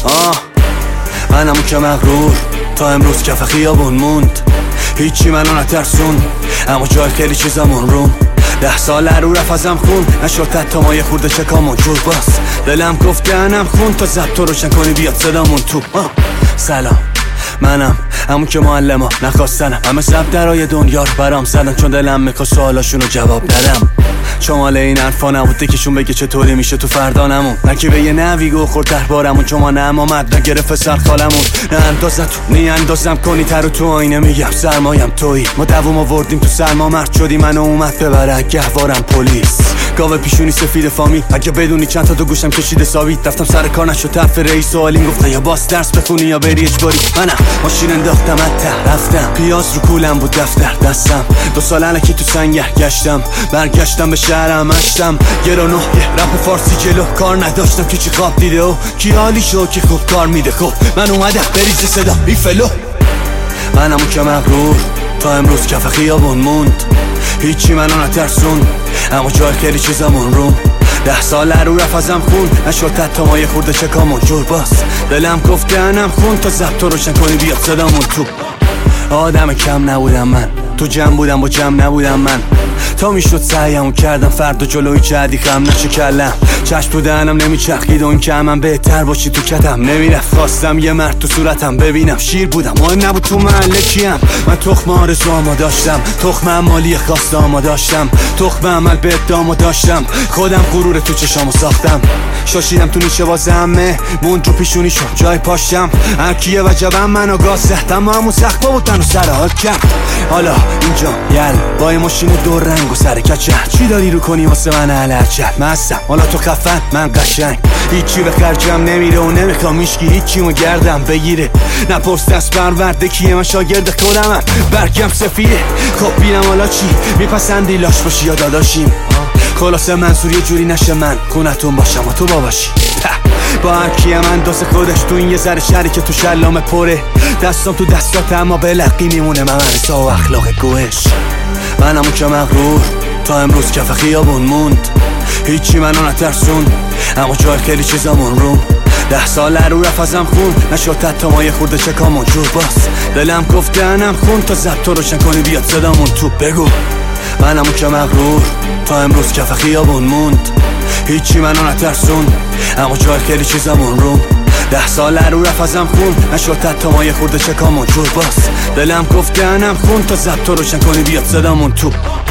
منم که مغرور تا امروز کف خیابون موند، هیچی منو نترسون اما جای خیلی چیزامون روم. 10 سال رو رفت ازم خون، نشد حتی ما یه خورده چکامون جور باز. دلم گفت دهنم خون تا ضبط رو روشن کنی بیاد صدامون تو. سلام منم همون که معلما نخواستنم، همه ضبط درای دنیا رو برام زدن چون دلم میخواست سوالاشونو جواب ندم. شمال این حرفا نبوده کهشون بگه چطوری میشه تو فردا نمون، نه که بگه نه ویگو خورد در بارمون چون ما نم آمد نگرفت سر خالمون. نه اندازت نی اندازم کنی ترو تو آینه میگم سرمایم تویی، ما دووم آوردیم تو سرما مرد شدی منو اومد ببره گهوارم پلیس. گاوه پیشونی سفید فامی اگه بدونی چند تا تو گوشم کشیده ساوید، رفتم سر کار نشد طرف رئیس و آلین گفتن یا باس درس بخونی یا بری اجباری. منم ماشین انداختم ته رفتم، پیاز رو کولم بود دفتر دستم، 2 سال الکی تو سنگر گشتم، برگشتم به شهرم اشتم گرانو رپ فارسی جلو کار نداشتم که چی خواب دیده و کی حالی شو که خوب کار میده. خب من اومدم بریز صدا بی فلو، منم که مغرور تا امروز کف خیابون موند، هیچی منو نترسون اما جای خیلی چیزامون روم. 10 سال رو رفت ازم خون، نشد حتی ما یه خورده چکامون جور باز. دلم گفت دهنم خون تا ضبط رو روشن کنی بیاد صدامون تو. آدم کم نبودم من، تو جمع بودم با جمع نبودم من، تا میشد سعیمو کردم فردا جلوی جدی خم نشه کلم. چشم تو دهنم نمیچرخید اون که من بهتر باشی تو کتم نمیرفت، خواستم یه مرد تو صورتم ببینم شیر بودم مهم نبود تو محله کیم. من تخم آرزوامو داشتم، تخم مالی خواستامو داشتم، تخم عمل به ادامو داشتم، خودم غرور تو چشامو ساختم. شاشیدم تو نیشه واسه همه موند رو پیشونی شد جای پاشم، هر کیه وجبم منو گاز زد اما همون سخت بود تنو سر حال کرد. حالا اینجا یل با این ماشین دو رنگ و سر کچه، چی داری رو کنی واسه من علچت؟ مستم حالا تو خفن من قشنگ، هیچی به خرجم نمیره و نمیخوام هیچکی هیچیمو گردم بگیره. نپرس دست پرورده کیه من شاگرد خودمم برگم سفیده. خب بینم حالا چی میپسندی لاش باشی یا داداشیم؟ خلاصه منصور یه جوری نشه من خونتون باشم و تو باباشی. با هر کیه من دست خودش تو این یه ذره شهری که تو شلامه پره، دستم تو دستات اما بلقی میمونه من حساب و اخلاق گوش. منم که مغرور تا امروز کف خیابون موند، هیچی منو نترسون اما جای خیلی چیزامون روم. 10 سال رو رفت ازم خون، نشد حتی ما یه خورده چکامون جور باز. دلم گفت دهنم خون تا ضبط رو روشن کنی بیاد صدامون تو. بگو منم که مغرور تا امروز کف خیابون موند، هیچی منو نترسون اما جای خیلی چیزامون روم. 10 سال رو رفت ازم خون، نشد حتی ما یه خورده چکامون جور باز. دلم گفت دهنم خون تا ضبط رو روشن کنی بیاد صدامون تو.